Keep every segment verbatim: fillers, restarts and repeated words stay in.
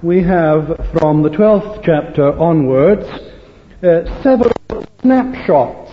we have from the twelfth chapter onwards uh, several snapshots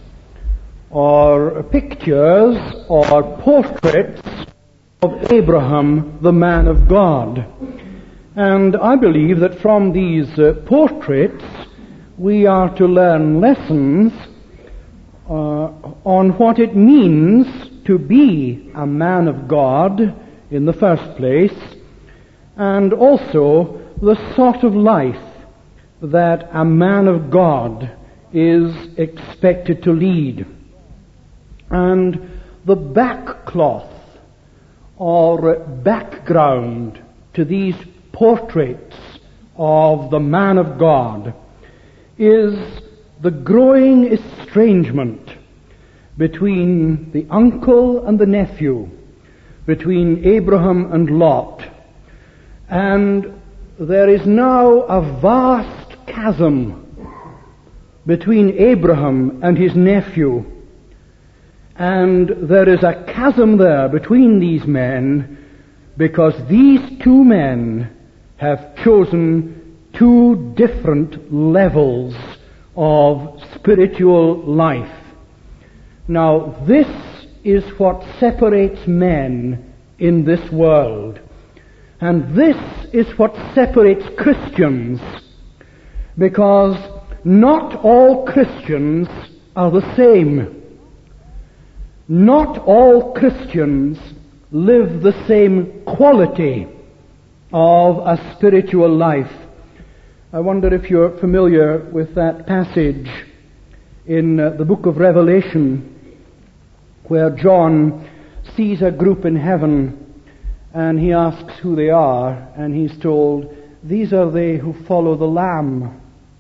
or pictures or portraits of Abraham, the man of God. And I believe that from these uh, portraits we are to learn lessons uh, on what it means to be a man of God in the first place, and also the sort of life that a man of God is expected to lead. And the backcloth or background to these portraits of the man of God is the growing estrangement between the uncle and the nephew, between Abraham and Lot. And there is now a vast chasm between Abraham and his nephew. And there is a chasm there between these men because these two men have chosen two different levels of spiritual life. Now, this is what separates men in this world. And this is what separates Christians, because not all Christians are the same. Not all Christians live the same quality of a spiritual life. I wonder if you're familiar with that passage in uh, the book of Revelation where John sees a group in heaven and he asks who they are, and he's told, these are they who follow the Lamb.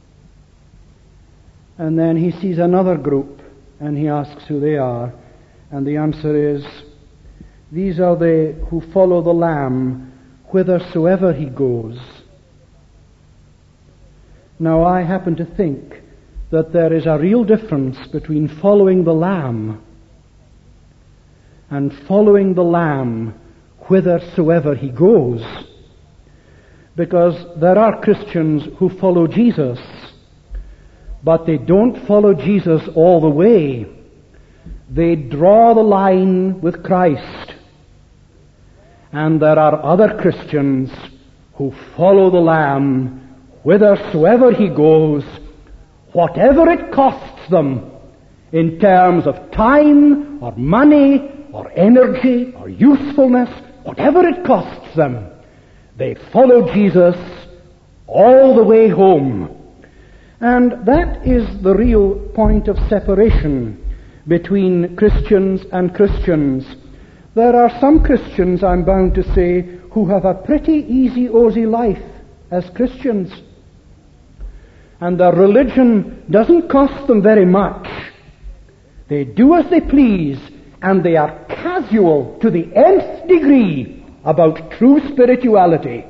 And then he sees another group and he asks who they are, and the answer is, these are they who follow the Lamb whithersoever he goes. Now, I happen to think that there is a real difference between following the Lamb and following the Lamb whithersoever he goes. Because there are Christians who follow Jesus, but they don't follow Jesus all the way. They draw the line with Christ. And there are other Christians who follow the Lamb whithersoever he goes, whatever it costs them in terms of time or money or energy or usefulness, whatever it costs them, they follow Jesus all the way home. And that is the real point of separation between Christians and Christians. There are some Christians, I'm bound to say, who have a pretty easy-ozy life as Christians. And their religion doesn't cost them very much. They do as they please, and they are casual to the nth degree about true spirituality.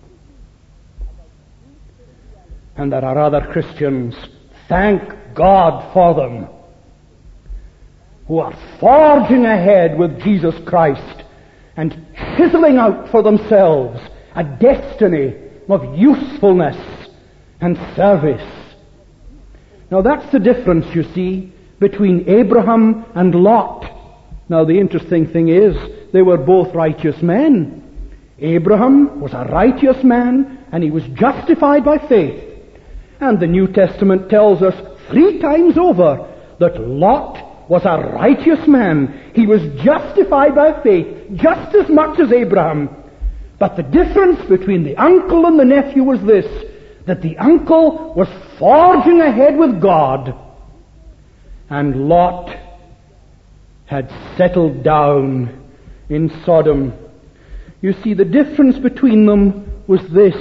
And there are other Christians, thank God for them, who are forging ahead with Jesus Christ and chiseling out for themselves a destiny of usefulness and service. Now that's the difference, you see, between Abraham and Lot. Now the interesting thing is, they were both righteous men. Abraham was a righteous man, and he was justified by faith. And the New Testament tells us three times over that Lot was a righteous man. He was justified by faith just as much as Abraham. But the difference between the uncle and the nephew was this, that the uncle was forging ahead with God, and Lot had settled down in Sodom. You see, the difference between them was this.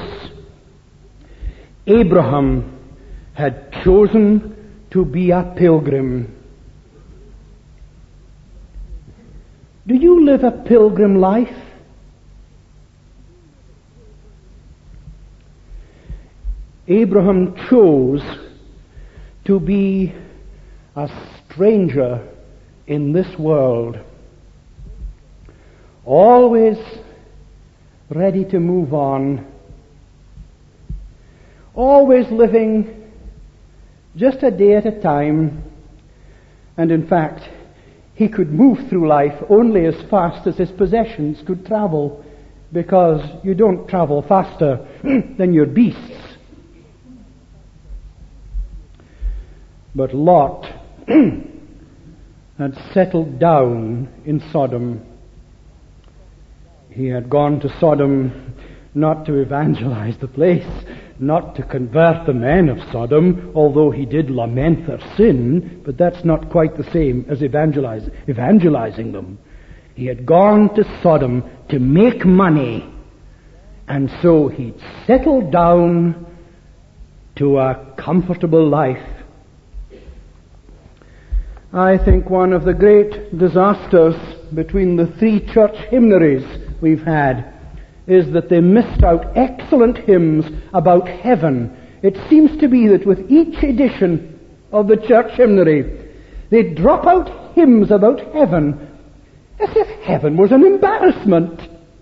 Abraham had chosen to be a pilgrim. Do you live a pilgrim life? Abraham chose to be a stranger in this world, always ready to move on, always living just a day at a time, and in fact, he could move through life only as fast as his possessions could travel, because you don't travel faster than your beasts. But Lot had settled down in Sodom. He had gone to Sodom not to evangelize the place, not to convert the men of Sodom, although he did lament their sin, but that's not quite the same as evangelize, evangelizing them. He had gone to Sodom to make money, and so he'd settled down to a comfortable life. I think one of the great disasters between the three church hymnaries we've had is that they missed out excellent hymns about heaven. It seems to be that with each edition of the church hymnary, they drop out hymns about heaven as if heaven was an embarrassment.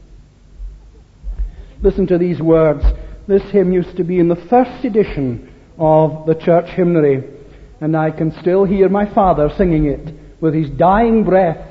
Listen to these words. This hymn used to be in the first edition of the church hymnary, and I can still hear my father singing it with his dying breath.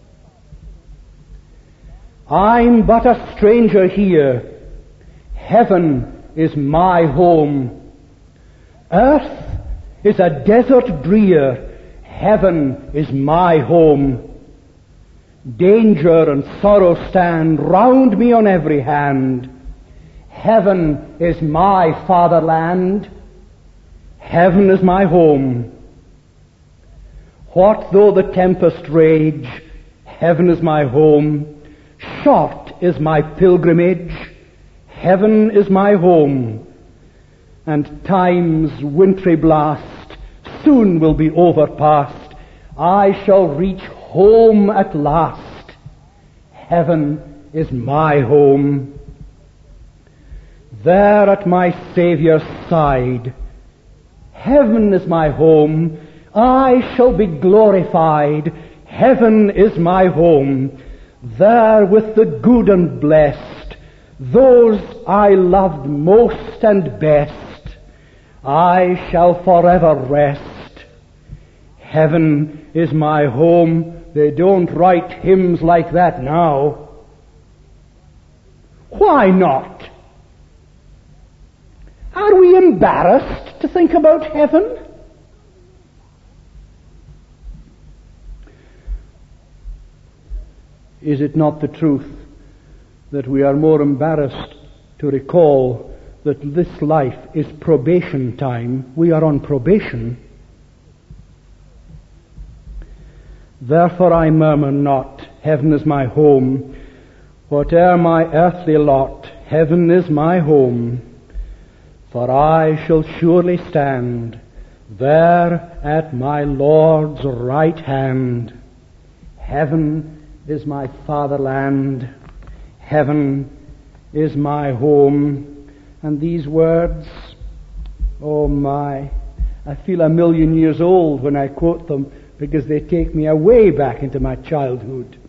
I'm but a stranger here. Heaven is my home. Earth is a desert drear. Heaven is my home. Danger and sorrow stand round me on every hand. Heaven is my fatherland. Heaven is my home. What though the tempest rage? Heaven is my home. Short is my pilgrimage. Heaven is my home. And time's wintry blast soon will be overpast. I shall reach home at last. Heaven is my home. There at my Saviour's side, heaven is my home. I shall be glorified. Heaven is my home. There with the good and blessed, those I loved most and best, I shall forever rest. Heaven is my home. They don't write hymns like that now. Why not? Are we embarrassed to think about heaven? Is it not the truth that we are more embarrassed to recall that this life is probation time? We are on probation. Therefore I murmur not, heaven is my home. Whate'er my earthly lot, heaven is my home. For I shall surely stand there at my Lord's right hand. Heaven is my fatherland. Heaven is my home. And these words, oh my, I feel a million years old when I quote them, because they take me away back into my childhood.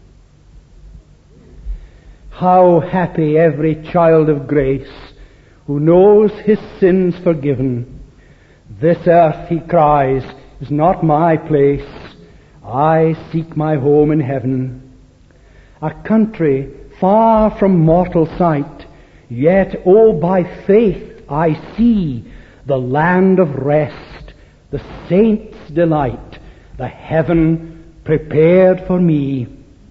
How happy every child of grace who knows his sins forgiven. This earth, he cries, is not my place. I seek my home in heaven. A country far from mortal sight, yet, oh, by faith I see the land of rest, the saints' delight, the heaven prepared for me.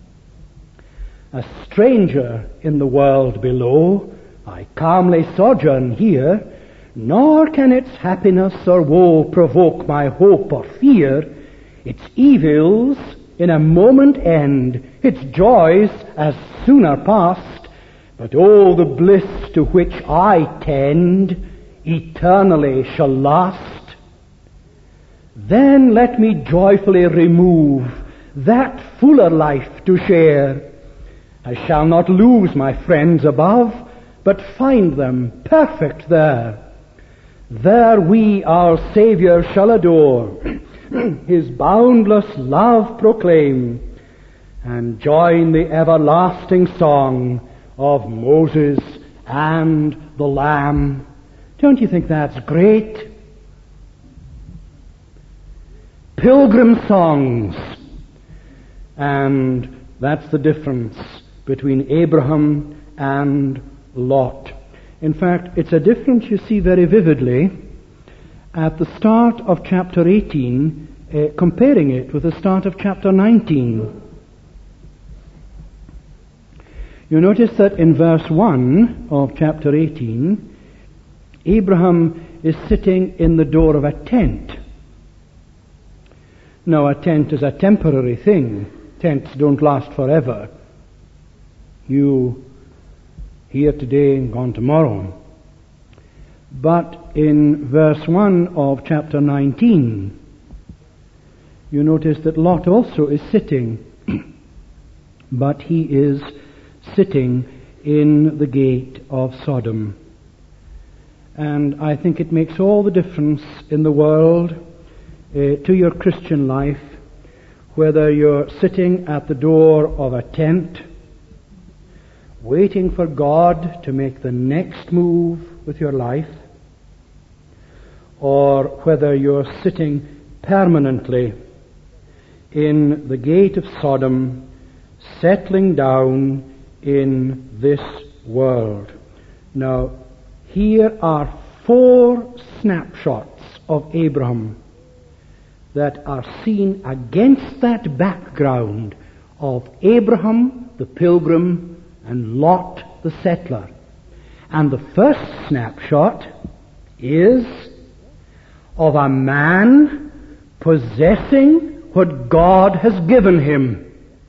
A stranger in the world below, I calmly sojourn here, nor can its happiness or woe provoke my hope or fear. Its evils in a moment end, its joys as soon are past, but oh, the bliss to which I tend eternally shall last. Then let me joyfully remove that fuller life to share. I shall not lose my friends above, but find them perfect there. There we our Saviour shall adore, His boundless love proclaim, and join the everlasting song of Moses and the Lamb. Don't you think that's great? Pilgrim songs. And that's the difference between Abraham and Lot. In fact, it's a difference you see very vividly at the start of chapter eighteen, uh, comparing it with the start of chapter nineteen. You notice that in verse one of chapter eighteen, Abraham is sitting in the door of a tent. Now, a tent is a temporary thing. Tents don't last forever. You here today and gone tomorrow. But in verse one of chapter nineteen, you notice that Lot also is sitting, but he is sitting in the gate of Sodom. And I think it makes all the difference in the world uh, to your Christian life, whether you're sitting at the door of a tent, waiting for God to make the next move with your life, or whether you're sitting permanently in the gate of Sodom, settling down in this world. Now, here are four snapshots of Abraham that are seen against that background of Abraham, the pilgrim, and Lot, the settler. And the first snapshot is of a man possessing what God has given him.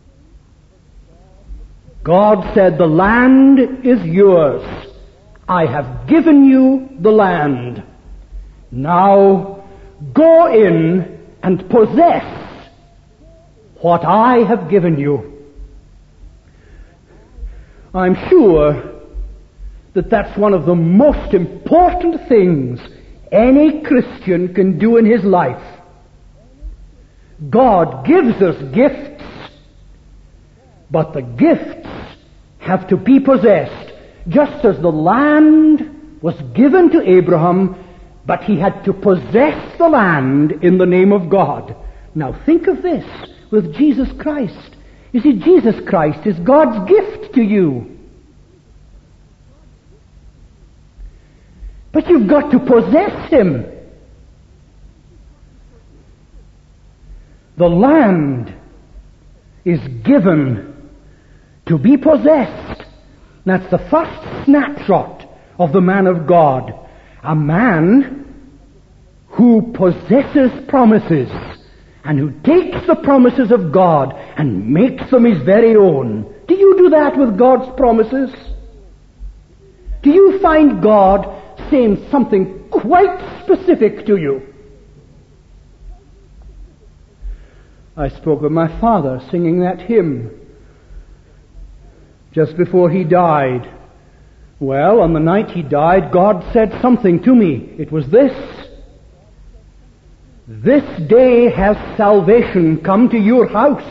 God said, "The land is yours. I have given you the land. Now go in and possess what I have given you." I'm sure that that's one of the most important things any Christian can do in his life. God gives us gifts, but the gifts have to be possessed, just as the land was given to Abraham, but he had to possess the land in the name of God. Now think of this with Jesus Christ. You see, Jesus Christ is God's gift to you. But you've got to possess him. The land is given to be possessed. That's the first snapshot of the man of God. A man who possesses promises and who takes the promises of God and makes them his very own. Do you do that with God's promises? Do you find God saying something quite specific to you? I spoke of my father singing that hymn just before he died. Well, on the night he died, God said something to me. It was this: "This day has salvation come to your house."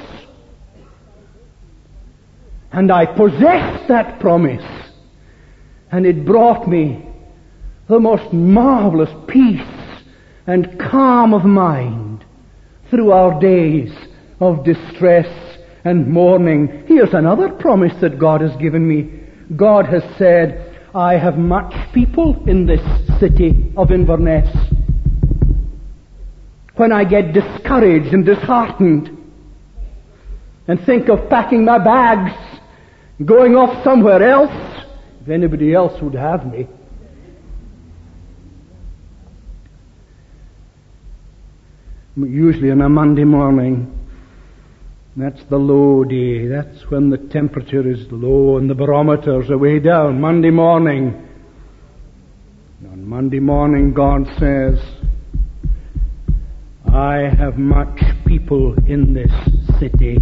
And I possessed that promise, and it brought me the most marvelous peace and calm of mind through our days of distress and mourning. Here's another promise that God has given me. God has said, "I have much people in this city of Inverness. When I get discouraged and disheartened and think of packing my bags, going off somewhere else, if anybody else would have me, usually on a Monday morning, that's the low day. That's when the temperature is low and the barometers are way down. Monday morning. On Monday morning, God says, "I have much people in this city.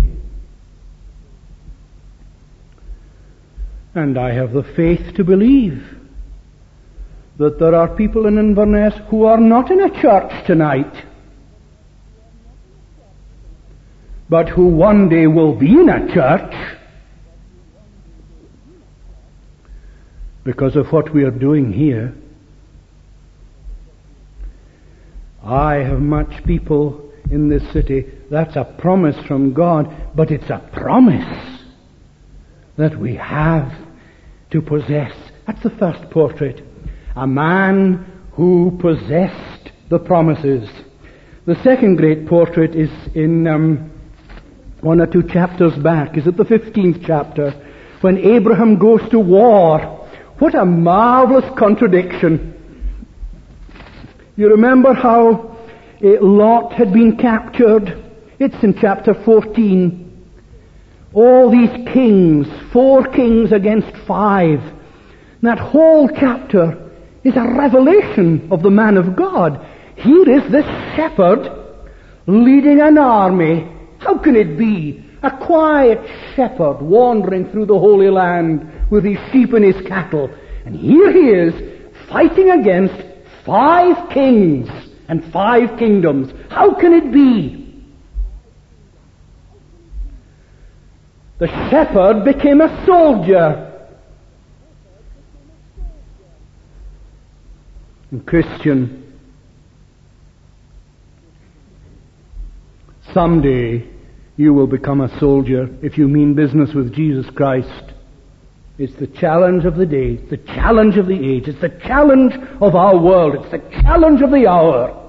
And I have the faith to believe that there are people in Inverness who are not in a church tonight, but who one day will be in a church because of what we are doing here." I have much people in this city. That's a promise from God, but it's a promise that we have to possess. That's the first portrait. A man who possessed the promises. The second great portrait is in um, one or two chapters back. Is it the fifteenth chapter? When Abraham goes to war. What a marvelous contradiction. You remember how uh, Lot had been captured? It's in chapter fourteen. All these kings, four kings against five. That whole chapter is a revelation of the man of God. Here is this shepherd leading an army. How can it be? A quiet shepherd wandering through the Holy Land with his sheep and his cattle. And here he is fighting against five kings and five kingdoms. How can it be? The shepherd became a soldier. And Christian, someday you will become a soldier if you mean business with Jesus Christ. It's the challenge of the day. It's the challenge of the age. It's the challenge of our world. It's the challenge of the hour.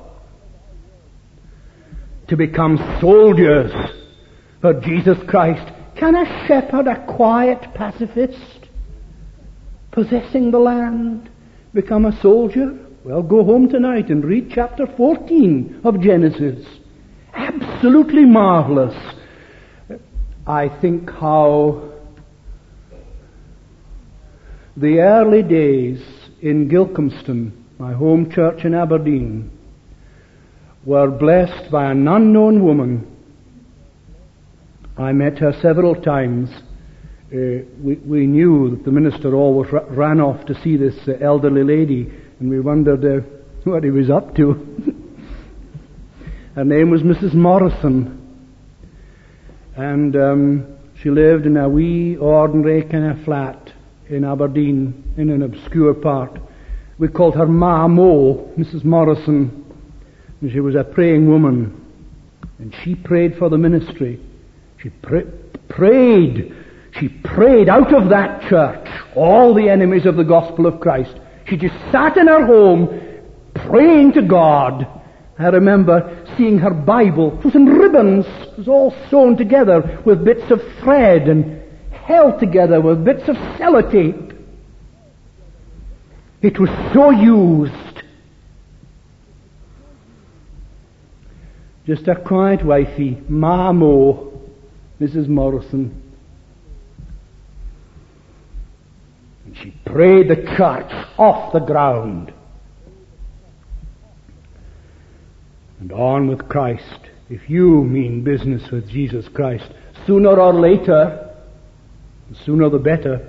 To become soldiers for Jesus Christ. Can a shepherd, a quiet pacifist, possessing the land, become a soldier? Well, go home tonight and read chapter fourteen of Genesis. Absolutely marvelous. I think how the early days in Gilcomston, my home church in Aberdeen, were blessed by an unknown woman. I met her several times. Uh, we, we knew that the minister always r- ran off to see this uh, elderly lady, and we wondered uh, what he was up to. Her name was Missus Morrison, and um, she lived in a wee, ordinary kind of flat in Aberdeen, in an obscure part. We called her Ma Mo, Missus Morrison, and she was a praying woman, and she prayed for the ministry. She pray, prayed. She prayed out of that church all the enemies of the gospel of Christ. She just sat in her home praying to God. I remember seeing her Bible. It was in ribbons. It was all sewn together with bits of thread and held together with bits of sellotape. It was so used. Just a quiet wifey, Ma Mo, Missus Morrison. And she prayed the church off the ground. And on with Christ. If you mean business with Jesus Christ, sooner or later, the sooner the better,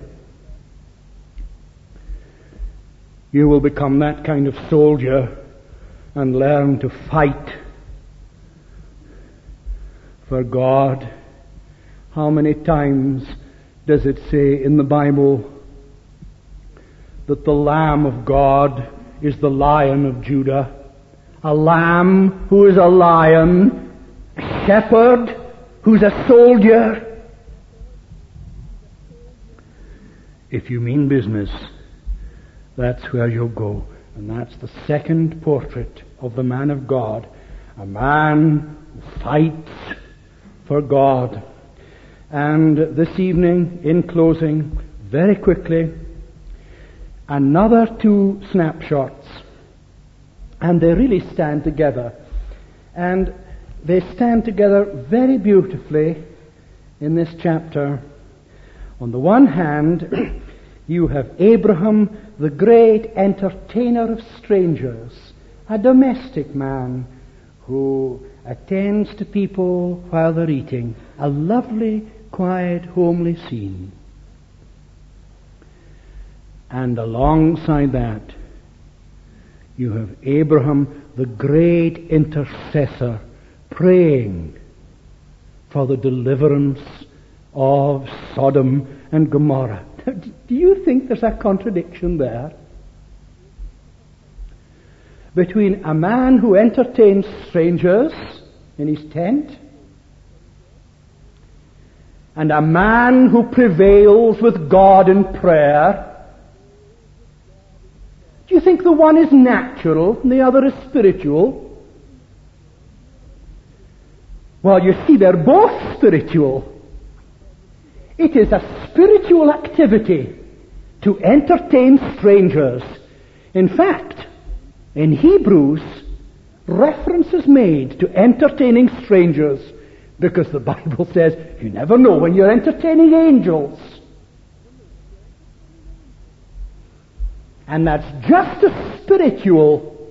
you will become that kind of soldier and learn to fight for God. How many times does it say in the Bible that the Lamb of God is the Lion of Judah? A lamb who is a lion, a shepherd who's a soldier. If you mean business, that's where you'll go. And that's the second portrait of the man of God. A man who fights for God. And this evening, in closing, very quickly, another two snapshots. And they really stand together. And they stand together very beautifully in this chapter. On the one hand, you have Abraham, the great entertainer of strangers, a domestic man who attends to people while they're eating. A lovely, quiet, homely scene. And alongside that, you have Abraham, the great intercessor, praying for the deliverance of Sodom and Gomorrah. Do you think there's a contradiction there? between a man who entertains strangers in his tent and a man who prevails with God in prayer? Do you think the one is natural and the other is spiritual? Well, you see, they're both spiritual. It is a spiritual activity to entertain strangers. In fact, in Hebrews, reference is made to entertaining strangers because the Bible says you never know when you're entertaining angels. And that's just as spiritual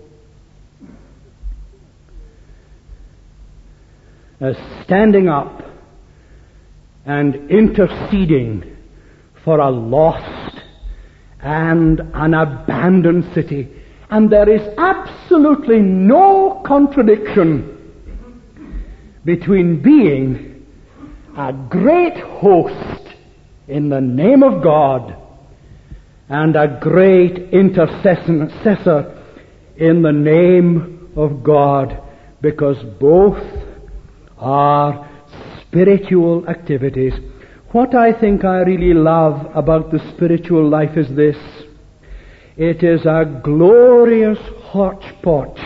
as standing up and interceding for a lost and an abandoned city. And there is absolutely no contradiction between being a great host in the name of God and a great intercessor in the name of God, because both are spiritual activities. What I think I really love about the spiritual life is this: it is a glorious hodgepodge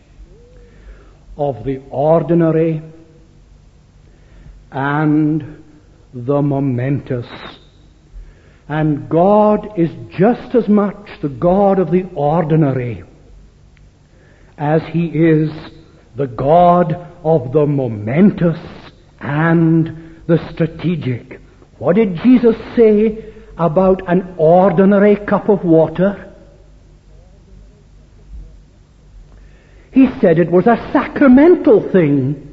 of the ordinary and the momentous. And God is just as much the God of the ordinary as He is the God of the momentous and the strategic. What did Jesus say about an ordinary cup of water? He said it was a sacramental thing.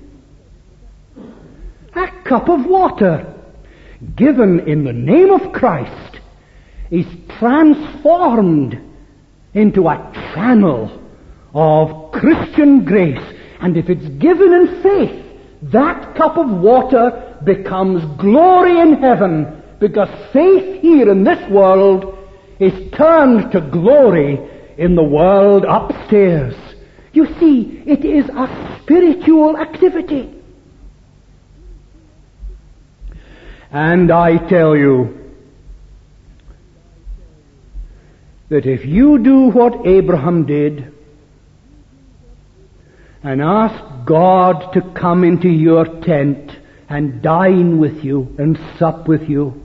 A cup of water given in the name of Christ is transformed into a channel of Christian grace. And if it's given in faith, that cup of water becomes glory in heaven, because faith here in this world is turned to glory in the world upstairs. You see, it is a spiritual activity. And I tell you that if you do what Abraham did and ask God to come into your tent and dine with you and sup with you,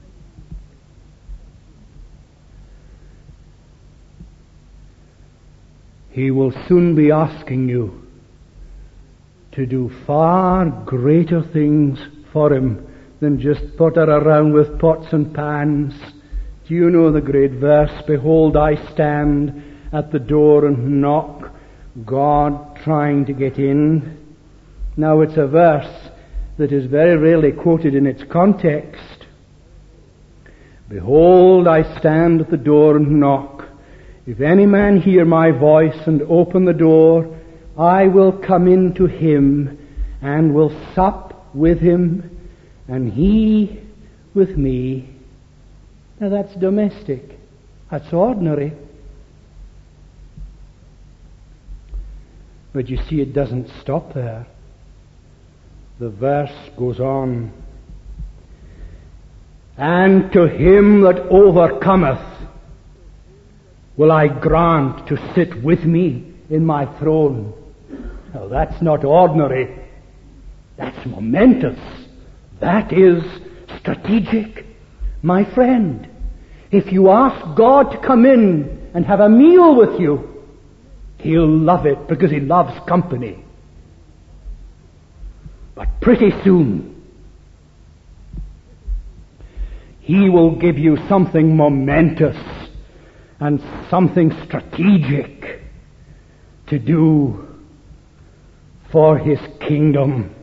He will soon be asking you to do far greater things for Him than just potter around with pots and pans. Do you know the great verse, "Behold, I stand at the door and knock," God trying to get in? Now, it's a verse that is very rarely quoted in its context. "Behold, I stand at the door and knock. If any man hear my voice and open the door, I will come in to him and will sup with him, and he with me." Now that's domestic. That's ordinary. But you see, it doesn't stop there. The verse goes on. "And to him that overcometh will I grant to sit with me in my throne." Now that's not ordinary. That's momentous. That is strategic. My friend, if you ask God to come in and have a meal with you, He'll love it, because He loves company. But pretty soon, He will give you something momentous and something strategic to do for His kingdom.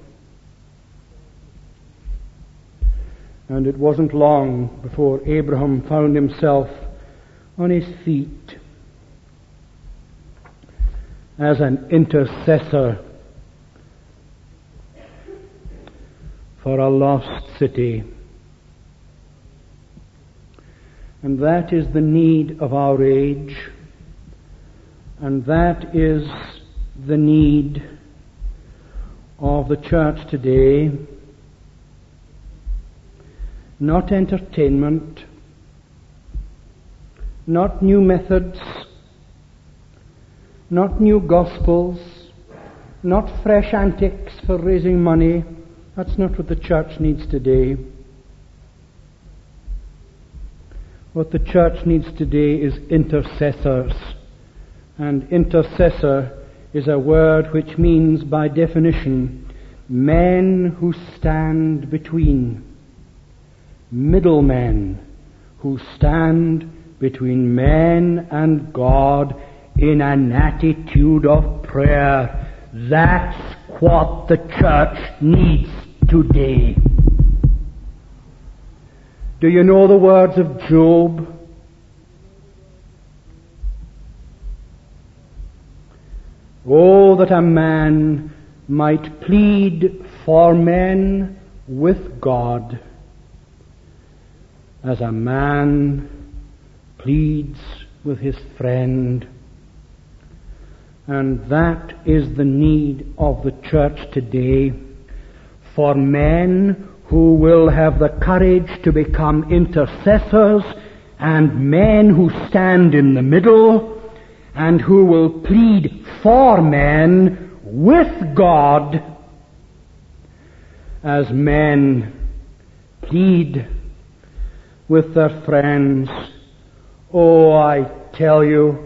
And it wasn't long before Abraham found himself on his feet as an intercessor for a lost city. And that is the need of our age. And that is the need of the church today. Not entertainment, not new methods, not new gospels, not fresh antics for raising money. That's not what the church needs today. What the church needs today is intercessors. And intercessor is a word which means, by definition, men who stand between. Middlemen who stand between men and God in an attitude of prayer. That's what the church needs today. Do you know the words of Job? Oh, that a man might plead for men with God as a man pleads with his friend. And that is the need of the church today, for men who will have the courage to become intercessors and men who stand in the middle and who will plead for men with God as men plead with their friends. Oh, I tell you,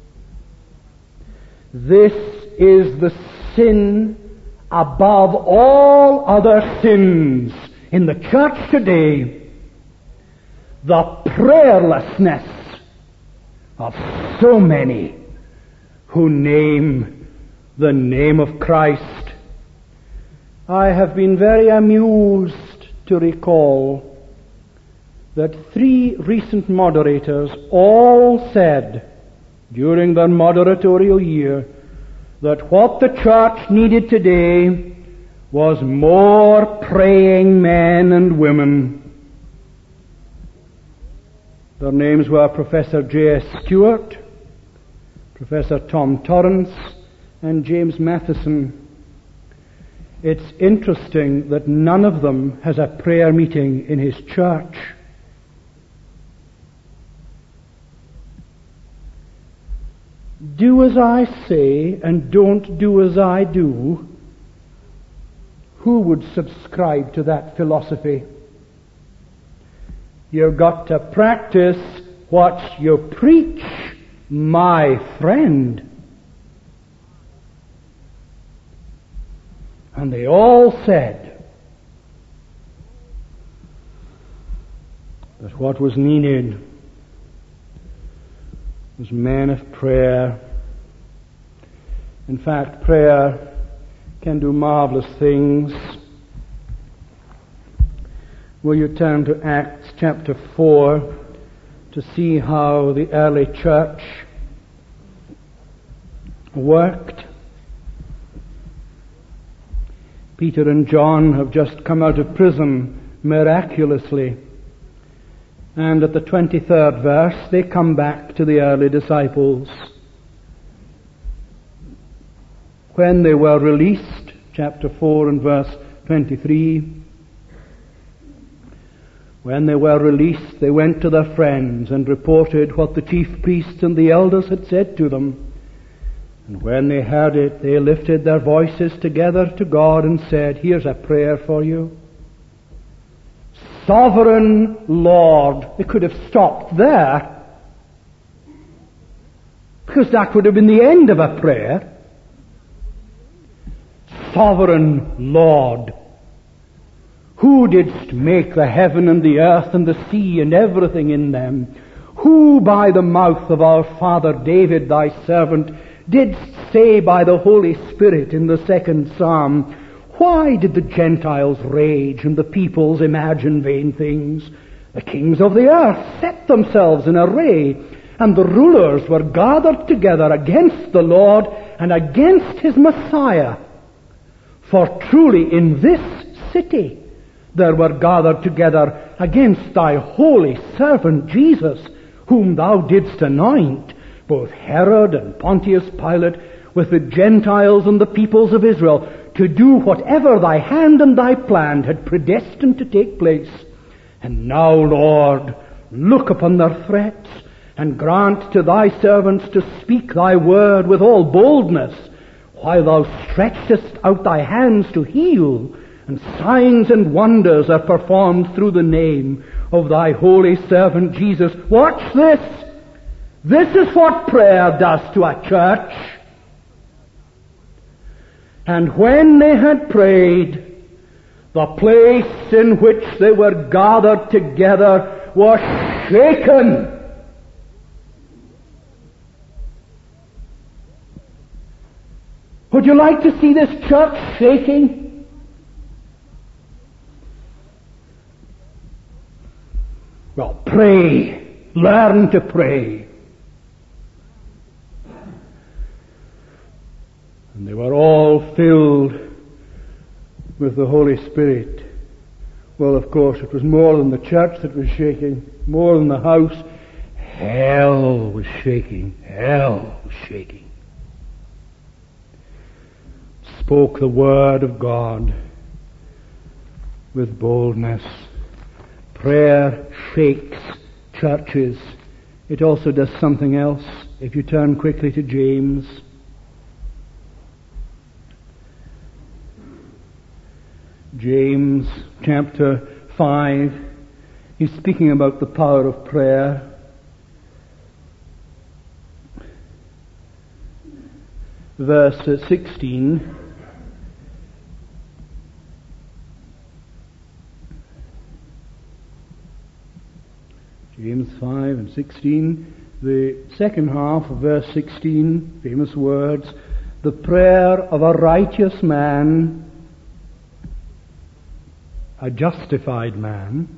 this is the sin above all other sins in the church today, the prayerlessness of so many who name the name of Christ. I have been very amused to recall that three recent moderators all said during their moderatorial year that what the church needed today was more praying men and women. Their names were Professor J S Stewart, Professor Tom Torrance, and James Matheson. It's interesting that none of them has a prayer meeting in his church. Do as I say and don't do as I do. Who would subscribe to that philosophy? You've got to practice what you preach, my friend. And they all said that what was needed was men of prayer. In fact, prayer can do marvelous things. Will you turn to Acts chapter four to see how the early church worked? Peter and John have just come out of prison miraculously. And at the twenty-third verse, they come back to the early disciples. When they were released, chapter four and verse twenty-three, when they were released, they went to their friends and reported what the chief priests and the elders had said to them. And when they heard it, they lifted their voices together to God and said, "Here's a prayer for you. Sovereign Lord." They could have stopped there, because that would have been the end of a prayer. Sovereign Lord, who didst make the heaven and the earth and the sea and everything in them, who by the mouth of our father David thy servant didst say by the Holy Spirit in the second Psalm, "Why did the Gentiles rage and the peoples imagine vain things? The kings of the earth set themselves in array, and the rulers were gathered together against the Lord and against his Messiah. For truly in this city there were gathered together against thy holy servant Jesus, whom thou didst anoint, both Herod and Pontius Pilate, with the Gentiles and the peoples of Israel, to do whatever thy hand and thy plan had predestined to take place. And now, Lord, look upon their threats, and grant to thy servants to speak thy word with all boldness, while thou stretchest out thy hands to heal, and signs and wonders are performed through the name of thy holy servant Jesus. Watch this. This is what prayer does to a church. And when they had prayed, the place in which they were gathered together was shaken. Would you like to see this church shaking? Well, pray. Learn to pray. And they were all filled with the Holy Spirit. Well, of course, it was more than the church that was shaking, more than the house. Hell was shaking. Hell was shaking. Spoke the word of God with boldness. Prayer shakes churches. It also does something else. If you turn quickly to James. James chapter five. He's speaking about the power of prayer. Verse sixteen. James five and sixteen, the second half of verse sixteen, famous words, the prayer of a righteous man, a justified man,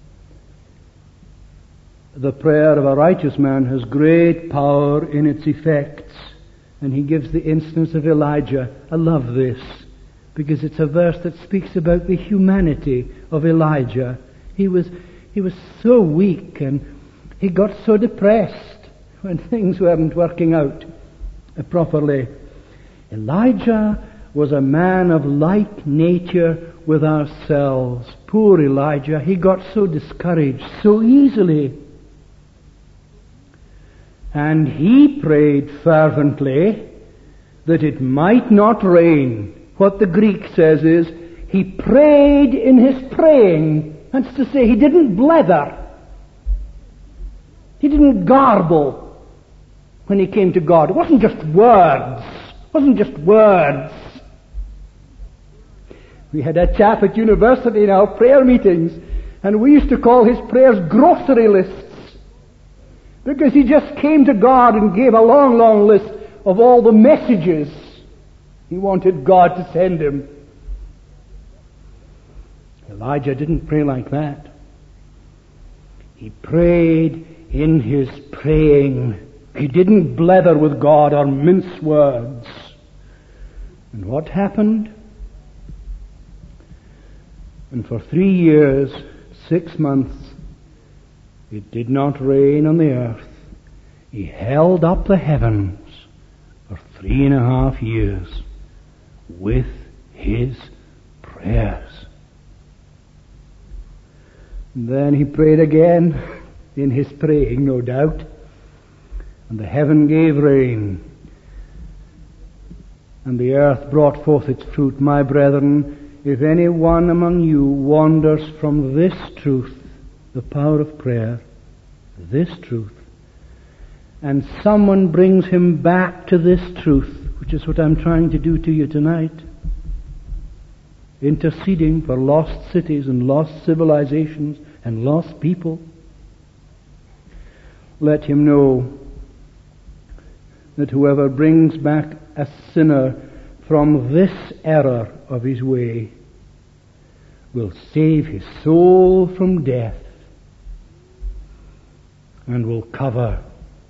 the prayer of a righteous man has great power in its effects. And he gives the instance of Elijah. I love this, because it's a verse that speaks about the humanity of Elijah. He was He was so weak, and he got so depressed when things weren't working out properly. Elijah was a man of like nature with ourselves. Poor Elijah, he got so discouraged so easily. And he prayed fervently that it might not rain. What the Greek says is, he prayed in his praying. That's to say, he didn't blether. He didn't garble when he came to God. It wasn't just words. It wasn't just words. We had a chap at university in our prayer meetings, and we used to call his prayers grocery lists, because he just came to God and gave a long, long list of all the messages he wanted God to send him. Elijah didn't pray like that. He prayed in his praying. He didn't blether with God or mince words. And what happened? And for three years, six months, it did not rain on the earth. He held up the heavens for three and a half years with his prayers. And then he prayed again, in his praying, no doubt, and the heaven gave rain, and the earth brought forth its fruit. My brethren, if any one among you wanders from this truth, the power of prayer, this truth, and someone brings him back to this truth, which is what I'm trying to do to you tonight, interceding for lost cities and lost civilizations and lost people, let him know that whoever brings back a sinner from this error of his way will save his soul from death and will cover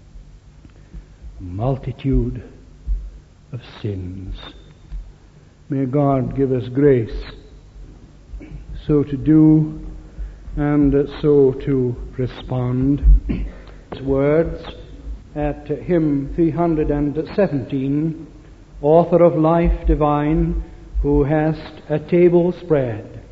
a multitude of sins. May God give us grace so to do and so to respond. His words at hymn three hundred seventeen, Author of life divine, who hast a table spread.